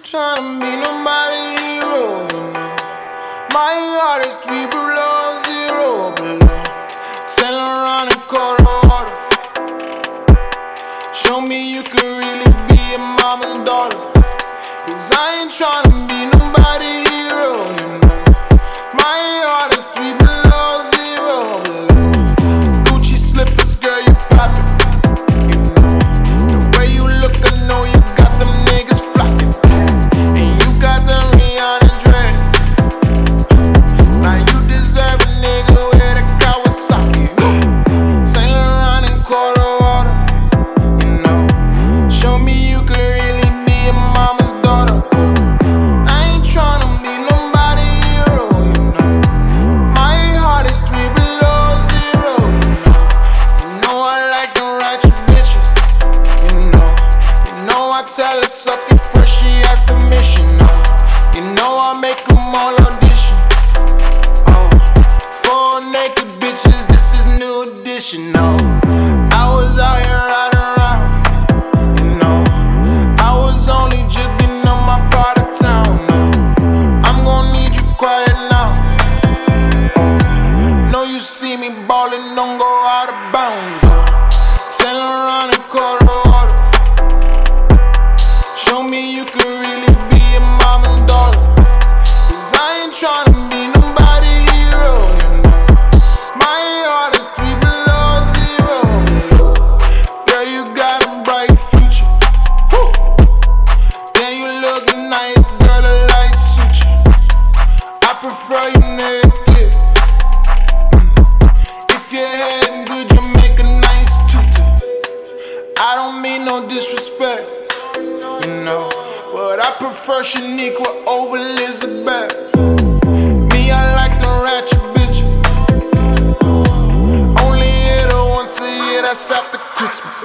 tryna be nobody's hero, you know. My heart is 3 below 0, below. Sail around in Colorado. Show me you can really be your mama's daughter. Cause I ain't tryna be nobody's hero, you know. My heart is 3 below 0, below. Gucci slippers, girl, you poppin', you know. The way you look, I know you got them niggas flocking. And you got them Rihanna dreads. Now you deserve a nigga with a Kawasaki. Sail around in Colorado, you know. Show me you can really be your mama's daughter. I ain't tryna be nobody's hero, you know. My heart is 3 below 0, you know. You know I like them ratchet bitches, you know. You know I tell her suck it fresh, she has permission, no. You know I make them all audition. Oh, 4 naked bitches, this is new edition, no. I was out here riding around, you know. I was only jigging on my part of town, no. I'm gon' need you quiet now. Oh, know you see me ballin', don't go out of bounds. Sail around in Colorado. Show me you can really be your mama's daughter. Cause I ain't tryna be nobody's hero, you know. My heart is 3 below 0. Girl, you got a bright future. Woo. Then you lookin' nice, girl, the lights suit you. I prefer you naked. If you're heading good, you make a nice tutor. I don't mean no disrespect, you know, but I prefer Shaniqua over Elizabeth. Me, I like the ratchet bitches. Only hit her once a year, that's after Christmas.